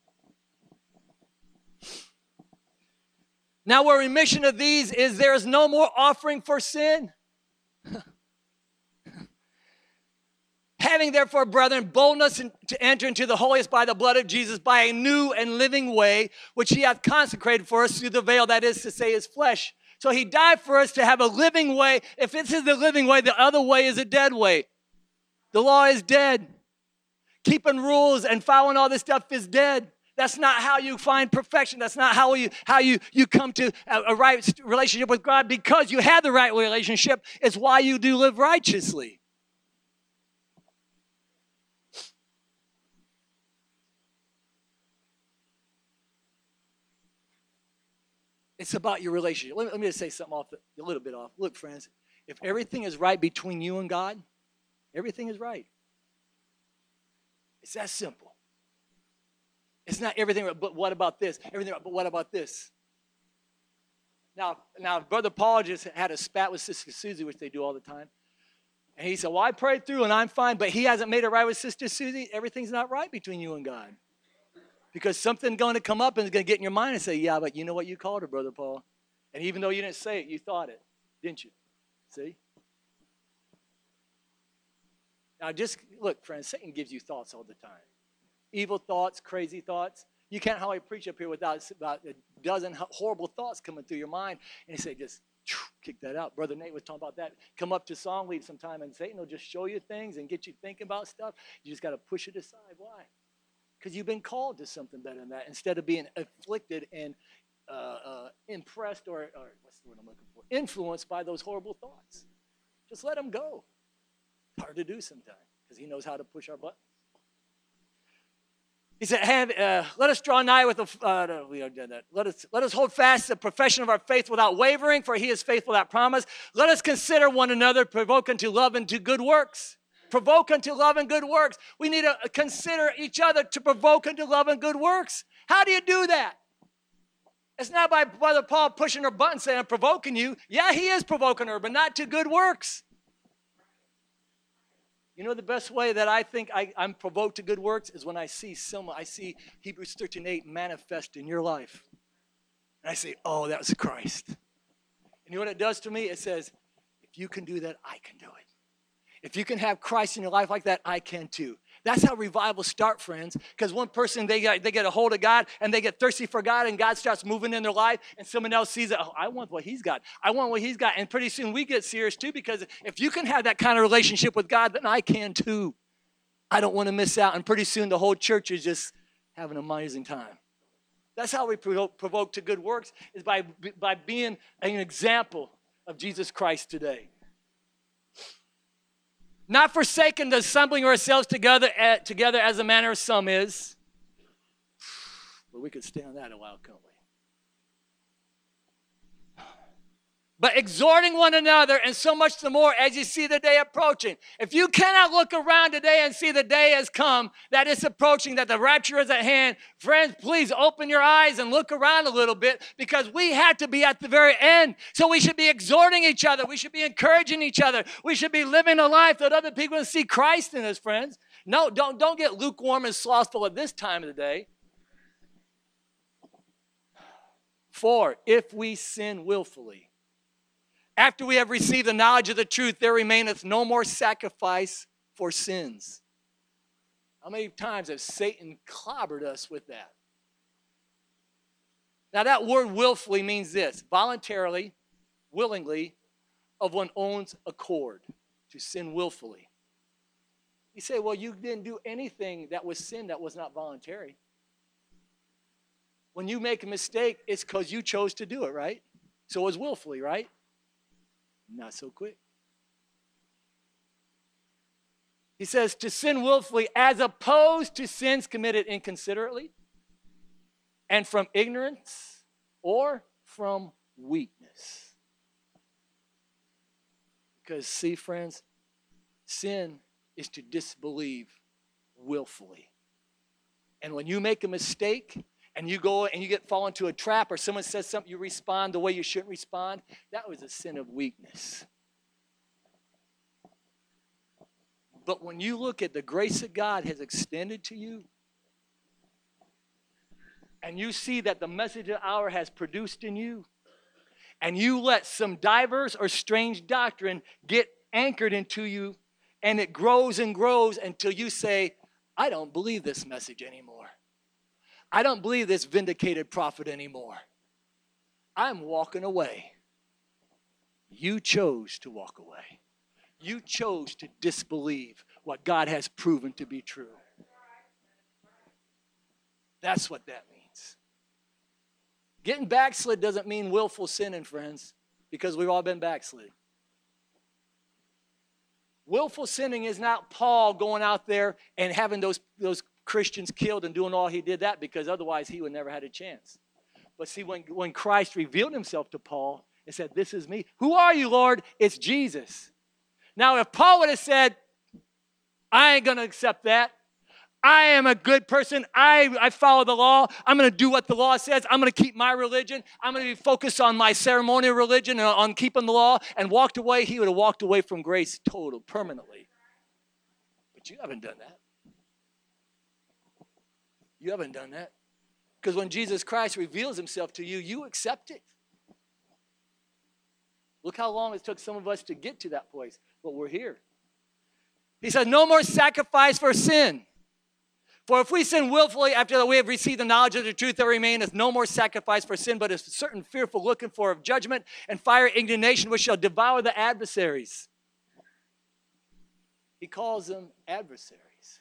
S1: Now, where remission of these is, there is no more offering for sin. Having therefore, brethren, boldness to enter into the holiest by the blood of Jesus, by a new and living way, which he hath consecrated for us through the veil, that is to say, his flesh. So he died for us to have a living way. If this is the living way, the other way is a dead way. The law is dead. Keeping rules and following all this stuff is dead. That's not how you find perfection. That's not how you come to a right relationship with God. Because you have the right relationship, it's why you do live righteously. It's about your relationship. Let me just say something a little bit off. Look, friends, if everything is right between you and God, everything is right. It's that simple. It's not everything, but what about this? Everything, but what about this? Now, Brother Paul just had a spat with Sister Susie, which they do all the time. And he said, well, I prayed through and I'm fine, but he hasn't made it right with Sister Susie. Everything's not right between you and God. Because something's going to come up and it's going to get in your mind and say, yeah, but you know what you called her, Brother Paul. And even though you didn't say it, you thought it, didn't you? See? Now just, look, friends, Satan gives you thoughts all the time. Evil thoughts, crazy thoughts. You can't hardly preach up here without about a dozen horrible thoughts coming through your mind. And you say, just kick that out. Brother Nate was talking about that. Come up to song lead sometime and Satan will just show you things and get you thinking about stuff. You just got to push it aside. Why? Because you've been called to something better than that. Instead of being afflicted and impressed or what's the word I'm looking for? Influenced by those horrible thoughts. Just let them go. Hard to do sometimes because he knows how to push our buttons. He said, let us draw nigh with we already did that. Let us hold fast the profession of our faith without wavering, for he is faithful that promise. Let us consider one another, provoke unto love and to good works. provoke unto love and good works. We need to consider each other to provoke unto love and good works. How do you do that? It's not by Brother Paul pushing her button saying, I'm provoking you. Yeah, he is provoking her, but not to good works. You know the best way that I think I'm provoked to good works is when I see Hebrews 13:8 manifest in your life. And I say, oh, that was Christ. And you know what it does to me? It says, if you can do that, I can do it. If you can have Christ in your life like that, I can too. That's how revivals start, friends. Because one person, they get a hold of God, and they get thirsty for God, and God starts moving in their life, and someone else sees it. Oh, I want what he's got. I want what he's got. And pretty soon we get serious too, because if you can have that kind of relationship with God, then I can too. I don't want to miss out. And pretty soon the whole church is just having an amazing time. That's how we provoke to good works, is by being an example of Jesus Christ today. Not forsaking the assembling ourselves together as the manner of some is. But we could stay on that a while, can't we? But exhorting one another, and so much the more as you see the day approaching. If you cannot look around today and see the day has come, that it's approaching, that the rapture is at hand, friends, please open your eyes and look around a little bit, because we have to be at the very end. So we should be exhorting each other. We should be encouraging each other. We should be living a life that other people can see Christ in us, friends. No, don't get lukewarm and slothful at this time of the day. 4, if we sin willfully, after we have received the knowledge of the truth, there remaineth no more sacrifice for sins. How many times has Satan clobbered us with that? Now that word willfully means this: voluntarily, willingly, of one's own accord, to sin willfully. You say, well, you didn't do anything that was sin that was not voluntary. When you make a mistake, it's because you chose to do it, right? So it was willfully, right? Not so quick. He says to sin willfully as opposed to sins committed inconsiderately and from ignorance or from weakness. Because see, friends, sin is to disbelieve willfully. And when you make a mistake and you go and you fall into a trap, or someone says something, you respond the way you shouldn't respond, that was a sin of weakness. But when you look at the grace that God has extended to you, and you see that the message of the hour has produced in you, and you let some diverse or strange doctrine get anchored into you, and it grows and grows until you say, I don't believe this message anymore. I don't believe this vindicated prophet anymore. I'm walking away. You chose to walk away. You chose to disbelieve what God has proven to be true. That's what that means. Getting backslid doesn't mean willful sinning, friends, because we've all been backslid. Willful sinning is not Paul going out there and having those Christians killed and doing all he did that, because otherwise he would never had a chance. But see, when Christ revealed himself to Paul and said, this is me. Who are you, Lord? It's Jesus. Now, if Paul would have said, I ain't going to accept that. I am a good person. I follow the law. I'm going to do what the law says. I'm going to keep my religion. I'm going to be focused on my ceremonial religion and on keeping the law, and walked away. He would have walked away from grace permanently. But you haven't done that. You haven't done that. Because when Jesus Christ reveals himself to you, you accept it. Look how long it took some of us to get to that place, but we're here. He says, no more sacrifice for sin. For if we sin willfully after that we have received the knowledge of the truth, there remaineth no more sacrifice for sin, but a certain fearful looking for of judgment and fire indignation, which shall devour the adversaries. He calls them adversaries.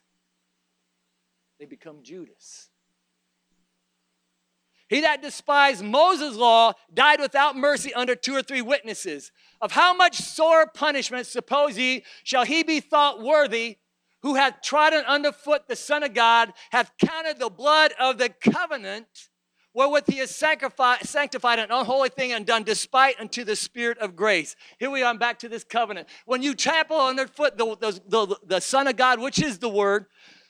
S1: They become Judas. He that despised Moses' law died without mercy under 2 or 3 witnesses. Of how much sore punishment, suppose ye, shall he be thought worthy, who hath trodden underfoot the Son of God, hath counted the blood of the covenant, wherewith he is sanctified an unholy thing and done despite unto the Spirit of grace. Here we are back to this covenant. When you trample underfoot the Son of God, which is the Word,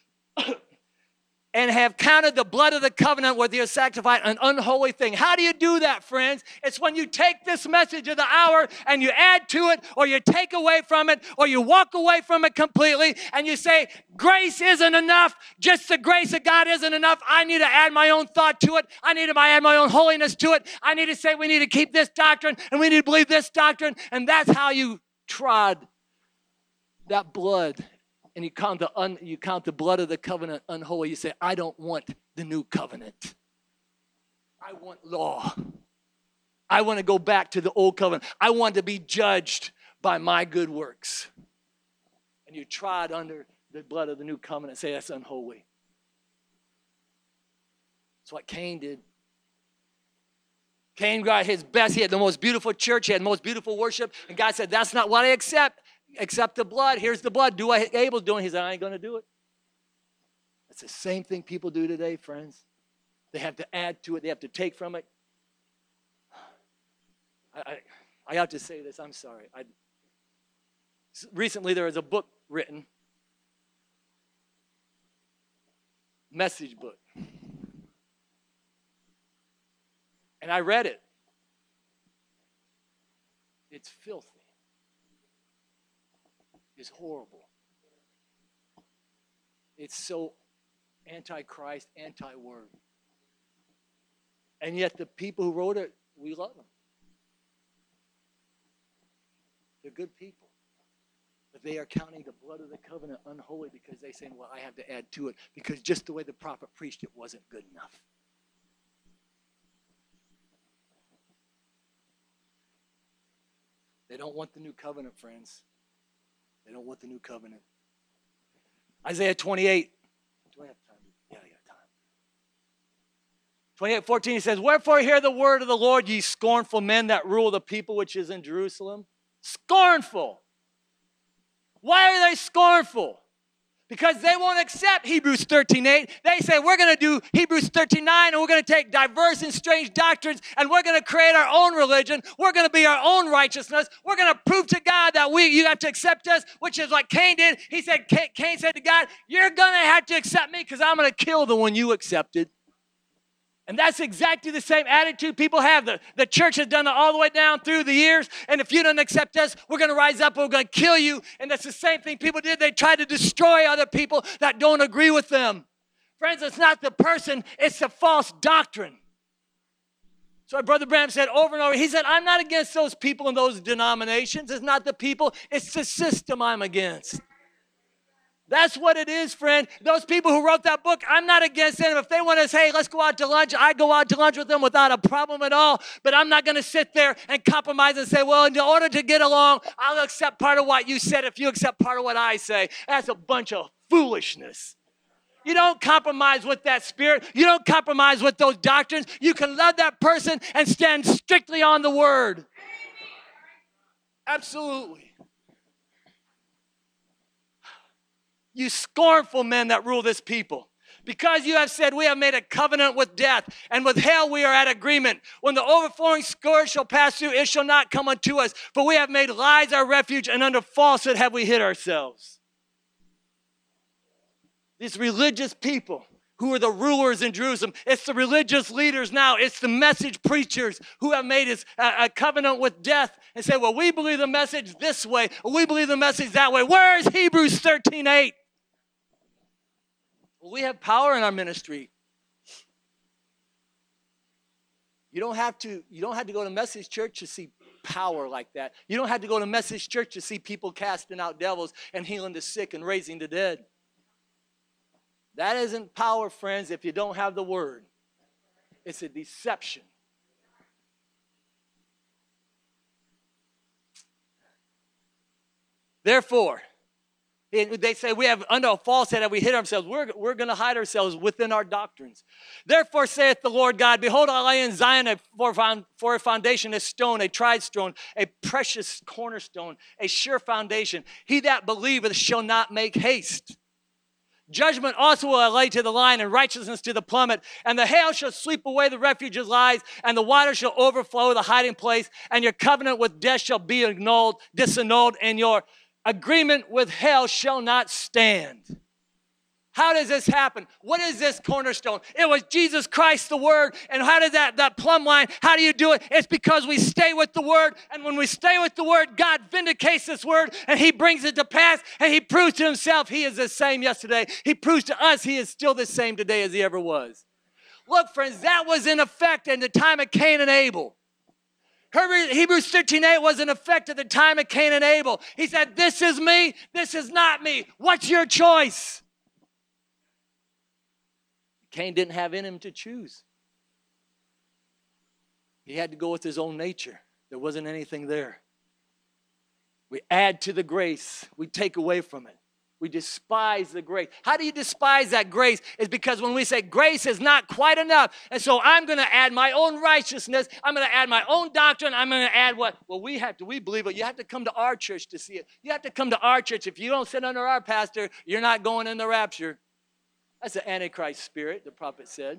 S1: and have counted the blood of the covenant where they are sanctified an unholy thing. How do you do that, friends? It's when you take this message of the hour and you add to it, or you take away from it, or you walk away from it completely, and you say, grace isn't enough. Just the grace of God isn't enough. I need to add my own thought to it. I need to add my own holiness to it. I need to say we need to keep this doctrine, and we need to believe this doctrine, and that's how you trod that blood. And you count the blood of the covenant unholy. You say, I don't want the new covenant. I want law. I want to go back to the old covenant. I want to be judged by my good works. And you trod under the blood of the new covenant and say, that's unholy. That's what Cain did. Cain got his best. He had the most beautiful church. He had the most beautiful worship. And God said, that's not what I accept. Accept the blood. Here's the blood. Do what Abel's doing. He said, I ain't going to do it. It's the same thing people do today, friends. They have to add to it. They have to take from it. I have to say this. I'm sorry. Recently, there was a book written. Message book. And I read it. It's filthy. It's horrible. It's so anti-Christ, anti-word. And yet the people who wrote it, we love them. They're good people. But they are counting the blood of the covenant unholy because they say, well, I have to add to it because just the way the prophet preached it wasn't good enough. They don't want the new covenant, friends. They don't want the new covenant. Isaiah 28. Do I have time? Yeah, I got time. 28:14, he says, wherefore hear the word of the Lord, ye scornful men that rule the people which is in Jerusalem. Scornful. Why are they scornful? Because they won't accept Hebrews 13:8. They say, we're going to do Hebrews 13:9, and we're going to take diverse and strange doctrines, and we're going to create our own religion. We're going to be our own righteousness. We're going to prove to God that you have to accept us, which is what Cain did. He said, Cain said to God, you're going to have to accept me because I'm going to kill the one you accepted. And that's exactly the same attitude people have. The church has done it all the way down through the years. And if you don't accept us, we're going to rise up and we're going to kill you. And that's the same thing people did. They tried to destroy other people that don't agree with them. Friends, it's not the person, it's the false doctrine. So Brother Branham said over and over, he said, I'm not against those people in those denominations. It's not the people, it's the system I'm against. That's what it is, friend. Those people who wrote that book, I'm not against them. If they want to say, hey, let's go out to lunch, I go out to lunch with them without a problem at all. But I'm not going to sit there and compromise and say, well, in order to get along, I'll accept part of what you said if you accept part of what I say. That's a bunch of foolishness. You don't compromise with that spirit. You don't compromise with those doctrines. You can love that person and stand strictly on the word. Absolutely. You scornful men that rule this people. Because you have said, we have made a covenant with death, and with hell we are at agreement. When the overflowing scourge shall pass through, it shall not come unto us. For we have made lies our refuge, and under falsehood have we hid ourselves. These religious people who are the rulers in Jerusalem, it's the religious leaders now, it's the message preachers who have made a covenant with death and say, well, we believe the message this way, or we believe the message that way. Where is Hebrews 13:8? We have power in our ministry. You don't have to go to Message Church to see power like that. You don't have to go to Message Church to see people casting out devils and healing the sick and raising the dead. That isn't power, friends, if you don't have the word. It's a deception. Therefore, they say we have under a falsehood that we hid ourselves. We're going to hide ourselves within our doctrines. Therefore saith the Lord God, behold, I lay in Zion for a foundation, a stone, a tried stone, a precious cornerstone, a sure foundation. He that believeth shall not make haste. Judgment also will I lay to the lion, and righteousness to the plummet. And the hail shall sweep away the refuge of lies, and the water shall overflow the hiding place, and your covenant with death shall be disannulled, and your agreement with hell shall not stand. How does this happen? What is this cornerstone? It was Jesus Christ, the Word. And how does that plumb line, how do you do it? It's because we stay with the Word. And when we stay with the Word, God vindicates this Word, and He brings it to pass, and He proves to Himself He is the same yesterday. He proves to us He is still the same today as He ever was. Look, friends, that was in effect in the time of Cain and Abel. Hebrews 13:8 was in effect at the time of Cain and Abel. He said, this is me, this is not me. What's your choice? Cain didn't have in him to choose. He had to go with his own nature. There wasn't anything there. We add to the grace. We take away from it. We despise the grace. How do you despise that grace? It's because when we say grace is not quite enough, and so I'm going to add my own righteousness, I'm going to add my own doctrine, I'm going to add what? Well, we believe it. You have to come to our church to see it. You have to come to our church. If you don't sit under our pastor, you're not going in the rapture. That's the Antichrist spirit, the prophet said.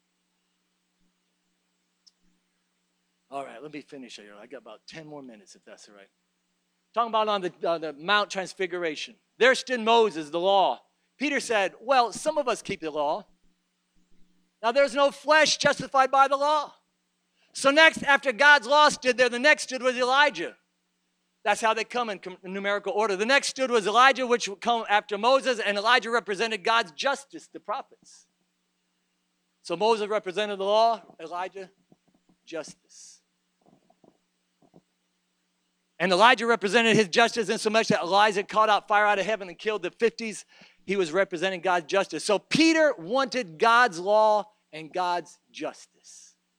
S1: All right, let me finish here. I got about 10 more minutes, if that's all right. Talking about on the Mount Transfiguration. There stood Moses, the law. Peter said, well, some of us keep the law. Now, there's no flesh justified by the law. So next, after God's law stood there, the next stood was Elijah. That's how they come in numerical order. The next stood was Elijah, which would come after Moses, and Elijah represented God's justice, the prophets. So Moses represented the law, Elijah, justice. And Elijah represented his justice in so much that Elijah called out fire out of heaven and killed the 50s. He was representing God's justice. So Peter wanted God's law and God's justice.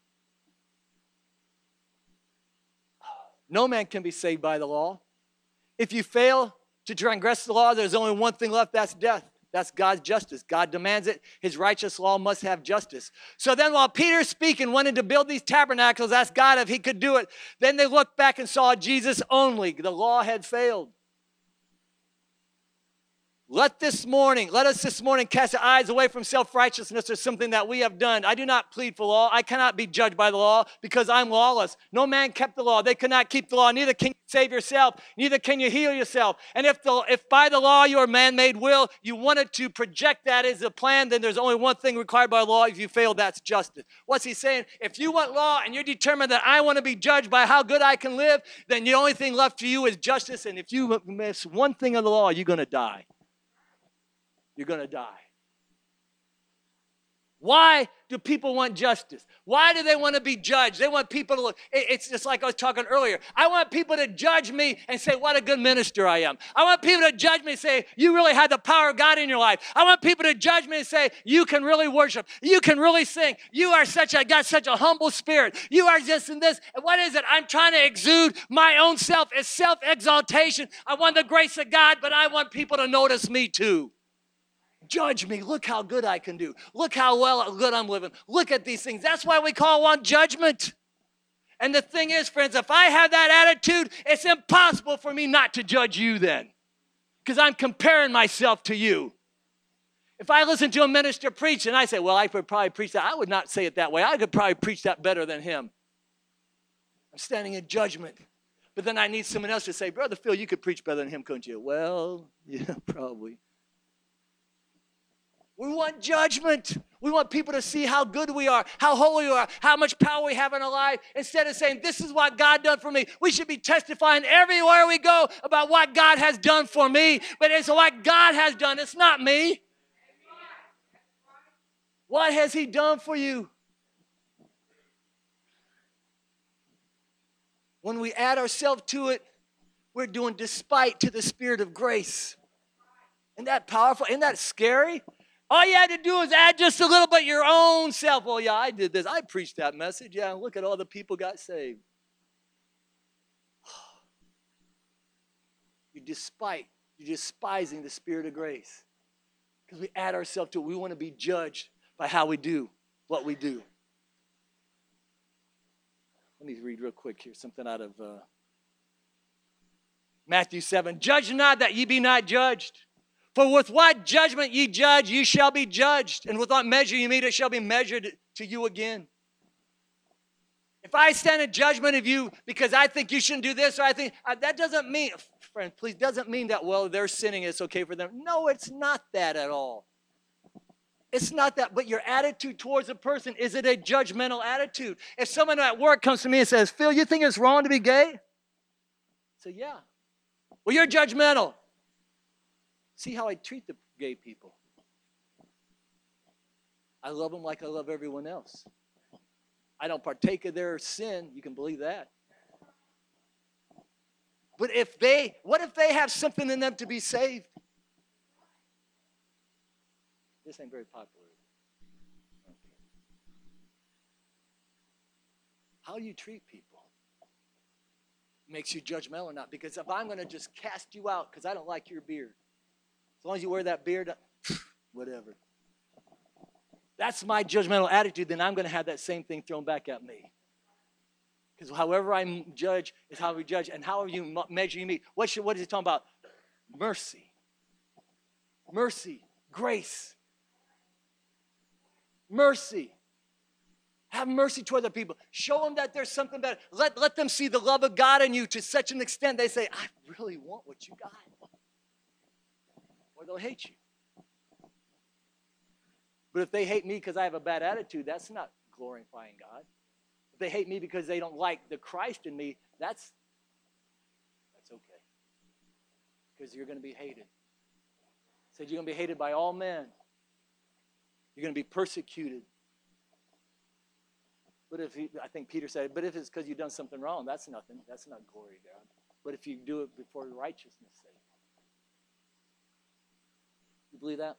S1: No man can be saved by the law. If you fail to transgress the law, there's only one thing left, that's death. That's God's justice. God demands it. His righteous law must have justice. So then while Peter's speaking, wanted to build these tabernacles, asked God if he could do it. Then they looked back and saw Jesus only. The law had failed. Let us this morning cast our eyes away from self-righteousness or something that we have done. I do not plead for law. I cannot be judged by the law because I'm lawless. No man kept the law. They could not keep the law. Neither can you save yourself. Neither can you heal yourself. And if by the law your man-made will, you wanted to project that as a plan, then there's only one thing required by law. If you fail, that's justice. What's he saying? If you want law and you're determined that I want to be judged by how good I can live, then the only thing left for you is justice. And if you miss one thing of the law, you're going to die. You're going to die. Why do people want justice? Why do they want to be judged? They want people to look. It's just like I was talking earlier. I want people to judge me and say, what a good minister I am. I want people to judge me and say, you really had the power of God in your life. I want people to judge me and say, you can really worship. You can really sing. You are got such a humble spirit. You are just in this. And what is it? I'm trying to exude my own self. It's self-exaltation. I want the grace of God, but I want people to notice me too. Judge me. Look how good I can do. Look how good I'm living. Look at these things. That's why we call one judgment. And the thing is, friends, if I have that attitude, it's impossible for me not to judge you then. Because I'm comparing myself to you. If I listen to a minister preach and I say, well, I could probably preach that. I would not say it that way. I could probably preach that better than him. I'm standing in judgment. But then I need someone else to say, Brother Phil, you could preach better than him, couldn't you? Well, yeah, probably. We want judgment. We want people to see how good we are, how holy we are, how much power we have in our life. Instead of saying, this is what God done for me. We should be testifying everywhere we go about what God has done for me. But it's what God has done. It's not me. What has He done for you? When we add ourselves to it, we're doing despite to the Spirit of grace. Isn't that powerful? Isn't that scary? All you had to do is add just a little bit your own self. Oh, yeah, I did this. I preached that message. Yeah, look at all the people got saved. You're despising the Spirit of grace. Because we add ourselves to it. We want to be judged by how we do what we do. Let me read real quick here, something out of Matthew 7. Judge not that ye be not judged. For with what judgment ye judge, ye shall be judged. And with what measure ye meet, it shall be measured to you again. If I stand in judgment of you because I think you shouldn't do this, or I think, that doesn't mean, friend, please, doesn't mean that, well, they're sinning, it's okay for them. No, it's not that at all. It's not that, but your attitude towards a person, is it a judgmental attitude? If someone at work comes to me and says, Phil, you think it's wrong to be gay? I say, yeah. Well, you're judgmental. See how I treat the gay people. I love them like I love everyone else. I don't partake of their sin. You can believe that. But what if they have something in them to be saved? This ain't very popular. Okay. How you treat people makes you judgmental or not. Because if I'm going to just cast you out because I don't like your beard, as long as you wear that beard, whatever. That's my judgmental attitude, then I'm going to have that same thing thrown back at me. Because however I judge is how we judge, and however you measure you meet. What is he talking about? Mercy. Mercy. Grace. Mercy. Have mercy toward other people. Show them that there's something better. Let them see the love of God in you to such an extent they say, I really want what you got. Or they'll hate you. But if they hate me because I have a bad attitude, that's not glorifying God. If they hate me because they don't like the Christ in me, that's okay. Because you're going to be hated. He said you're going to be hated by all men. You're going to be persecuted. But I think Peter said, but if it's because you've done something wrong, that's nothing. That's not glory to God. But if you do it before righteousness' sake. You believe that?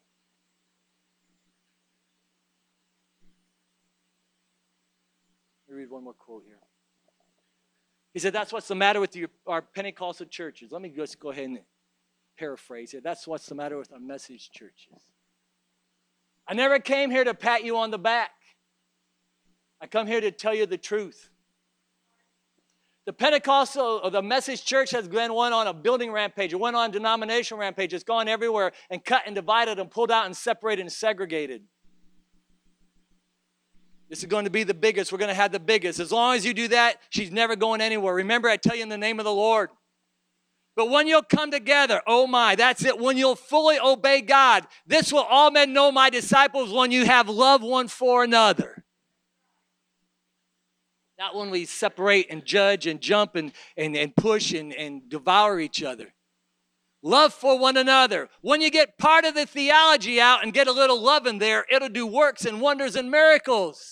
S1: Let me read one more quote here. He said, that's what's the matter with our Pentecostal churches. Let me just go ahead and paraphrase it. That's what's the matter with our message churches. I never came here to pat you on the back. I come here to tell you the truth. The Pentecostal or the message church has been one on a building rampage. It went on a denominational rampage. It's gone everywhere and cut and divided and pulled out and separated and segregated. This is going to be the biggest. We're going to have the biggest. As long as you do that, she's never going anywhere. Remember, I tell you in the name of the Lord. But when you'll come together, oh my, that's it. When you'll fully obey God, this will all men know my disciples when you have love one for another. Not when we separate and judge and jump and push and devour each other. Love for one another. When you get part of the theology out and get a little love in there, it'll do works and wonders and miracles.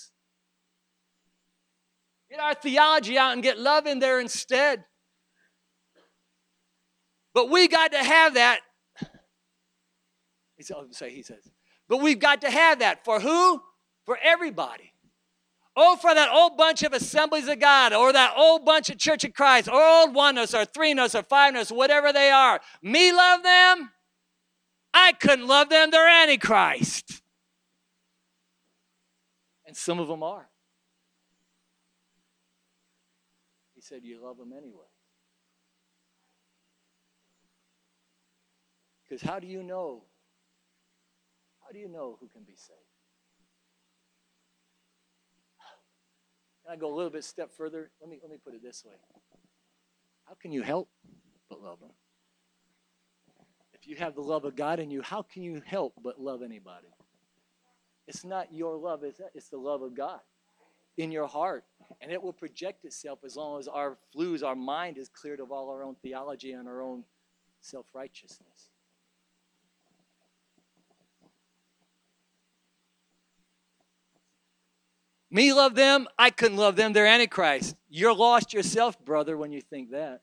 S1: Get our theology out and get love in there instead. But we got to have that. He says, but we've got to have that. For who? For everybody. Oh, for that old bunch of Assemblies of God, or that old bunch of Church of Christ, or old oneness, or threeness, or fiveness, whatever they are. Me love them? I couldn't love them. They're Antichrist. And some of them are. He said, you love them anyway. Because how do you know? How do you know who can be saved? Can I go a little bit step further? Let me put it this way. How can you help but love them? If you have the love of God in you, how can you help but love anybody? It's not your love, it's the love of God in your heart. And it will project itself as long as our mind is cleared of all our own theology and our own self-righteousness. Me love them, I couldn't love them, they're Antichrist. You're lost yourself, brother, when you think that.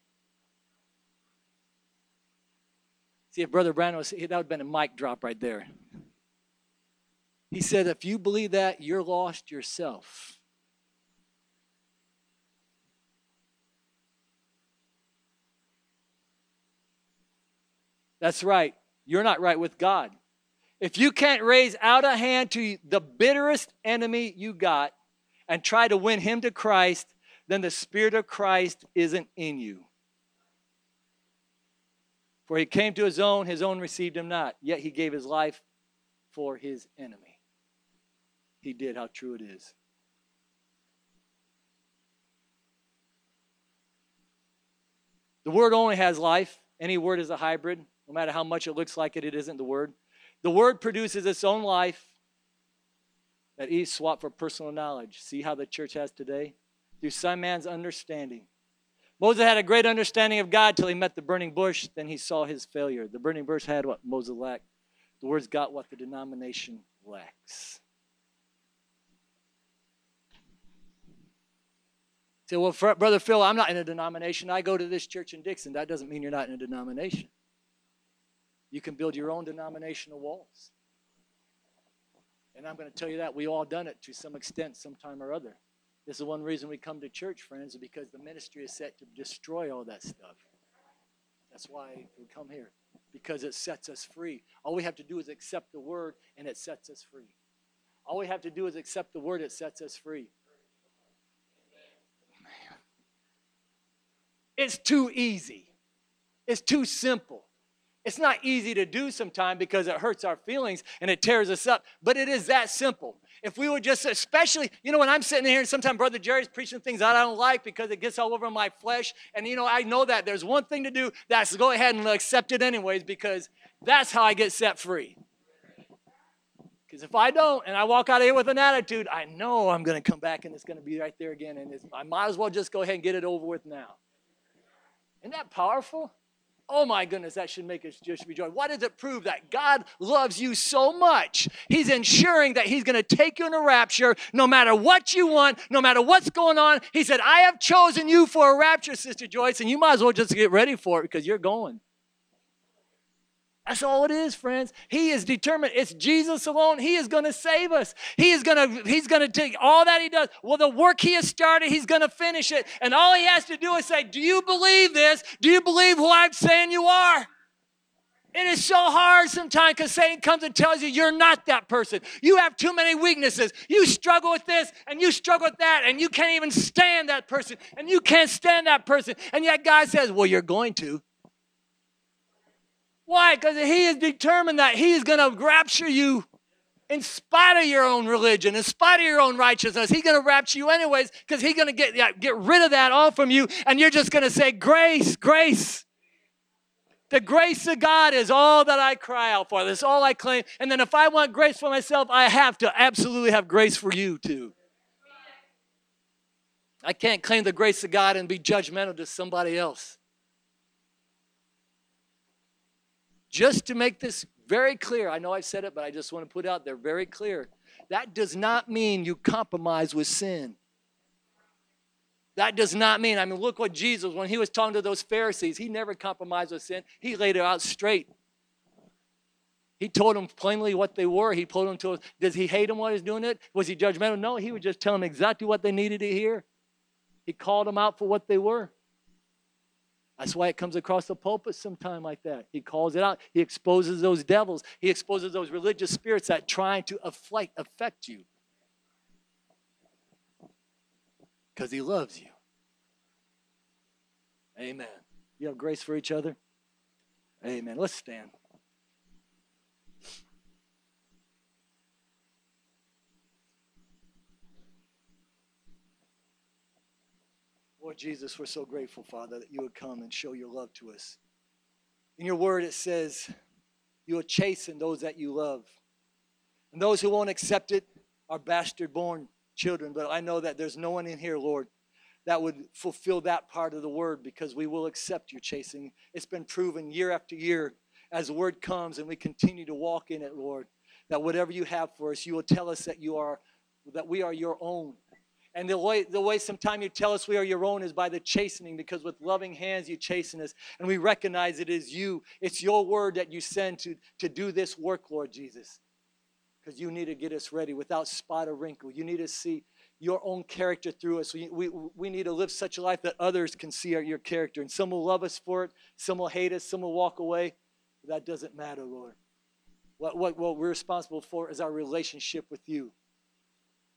S1: See, if Brother Brandon was, that would have been a mic drop right there. He said, if you believe that, you're lost yourself. That's right. You're not right with God. If you can't raise out a hand to the bitterest enemy you got and try to win him to Christ, then the Spirit of Christ isn't in you. For he came to his own received him not. Yet he gave his life for his enemy. He did. How true it is. The word only has life. Any word is a hybrid. No matter how much it looks like it, it isn't the word. The word produces its own life that each swap for personal knowledge. See how the church has today? Through some man's understanding. Moses had a great understanding of God till he met the burning bush. Then he saw his failure. The burning bush had what Moses lacked. The word's got what the denomination lacks. Say, well, Brother Phil, I'm not in a denomination. I go to this church in Dixon. That doesn't mean you're not in a denomination. You can build your own denominational walls. And I'm going to tell you that. We all done it to some extent, sometime or other. This is one reason we come to church, friends, is because the ministry is set to destroy all that stuff. That's why we come here, because it sets us free. All we have to do is accept the word, and it sets us free. All we have to do is accept the word, it sets us free. Man. It's too easy. It's too simple. It's not easy to do sometimes because it hurts our feelings and it tears us up, but it is that simple. If we would just, especially, when I'm sitting here and sometimes Brother Jerry's preaching things that I don't like because it gets all over my flesh, and I know that there's one thing to do, that's to go ahead and accept it anyways, because that's how I get set free. Because if I don't, and I walk out of here with an attitude, I know I'm going to come back and it's going to be right there again, and I might as well just go ahead and get it over with now. Isn't that powerful? Oh my goodness, that should make us just rejoice. What does it prove? That God loves you so much. He's ensuring that he's going to take you in a rapture no matter what you want, no matter what's going on. He said, I have chosen you for a rapture, Sister Joyce, and you might as well just get ready for it because you're going. That's all it is, friends. He is determined. It's Jesus alone. He is going to save us. He's going to take all that he does. Well, the work he has started, he's going to finish it. And all he has to do is say, do you believe this? Do you believe who I'm saying you are? It is so hard sometimes because Satan comes and tells you you're not that person. You have too many weaknesses. You struggle with this and you struggle with that, and you can't even stand that person, and you can't stand that person. And yet God says, well, you're going to. Why? Because he is determined that he is going to rapture you in spite of your own religion, in spite of your own righteousness. He's going to rapture you anyways because he's going to get rid of that all from you, and you're just going to say, grace, grace. The grace of God is all that I cry out for. That's all I claim. And then if I want grace for myself, I have to absolutely have grace for you too. I can't claim the grace of God and be judgmental to somebody else. Just to make this very clear, I know I've said it, but I just want to put it out there very clear. That does not mean you compromise with sin. That does not mean, look what Jesus, when he was talking to those Pharisees, he never compromised with sin. He laid it out straight. He told them plainly what they were. He told them does he hate them while he's doing it? Was he judgmental? No, he was just telling them exactly what they needed to hear. He called them out for what they were. That's why it comes across the pulpit sometime like that. He calls it out. He exposes those devils. He exposes those religious spirits that trying to affect you. Because he loves you. Amen. You have grace for each other? Amen. Let's stand. Lord Jesus, we're so grateful, Father, that you would come and show your love to us. In your word it says, you will chasten those that you love. And those who won't accept it are bastard-born children. But I know that there's no one in here, Lord, that would fulfill that part of the word, because we will accept your chastening. It's been proven year after year as the word comes and we continue to walk in it, Lord, that whatever you have for us, you will tell us that we are your own. And the way sometimes you tell us we are your own is by the chastening, because with loving hands you chasten us. And we recognize it is you. It's your word that you send to do this work, Lord Jesus. Because you need to get us ready without spot or wrinkle. You need to see your own character through us. We need to live such a life that others can see your character. And some will love us for it. Some will hate us. Some will walk away. But that doesn't matter, Lord. What we're responsible for is our relationship with you.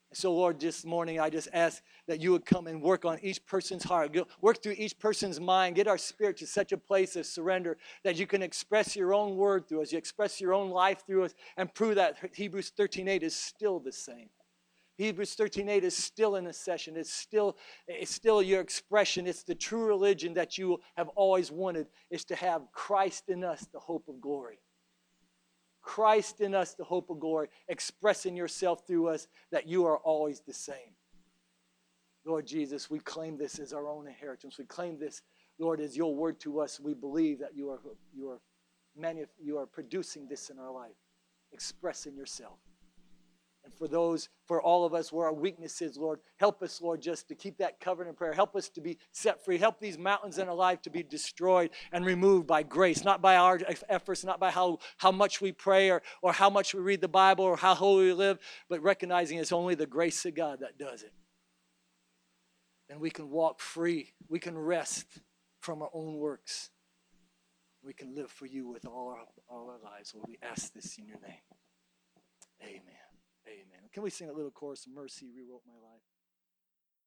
S2: So, Lord, this morning I just ask that you would come and work on each person's heart, work through each person's mind, get our spirit to such a place of surrender that you can express your own word through us, you express your own life through us, and prove that Hebrews 13:8 is still the same. Hebrews 13:8 is still in a session. It's still your expression. It's the true religion that you have always wanted, is to have Christ in us, the hope of glory. Christ in us, the hope of glory, expressing yourself through us, that you are always the same. Lord Jesus, we claim this as our own inheritance. We claim this, Lord, as your word to us. We believe that you are producing this in our life, expressing yourself. And for all of us where our weakness is, Lord, help us, Lord, just to keep that covered in prayer. Help us to be set free. Help these mountains in our life to be destroyed and removed by grace, not by our efforts, not by how much we pray or how much we read the Bible or how holy we live, but recognizing it's only the grace of God that does it. And we can walk free. We can rest from our own works. We can live for you with all our lives. Lord, we ask this in your name. Amen. Amen. Can we sing a little chorus, Mercy Rewrote My Life?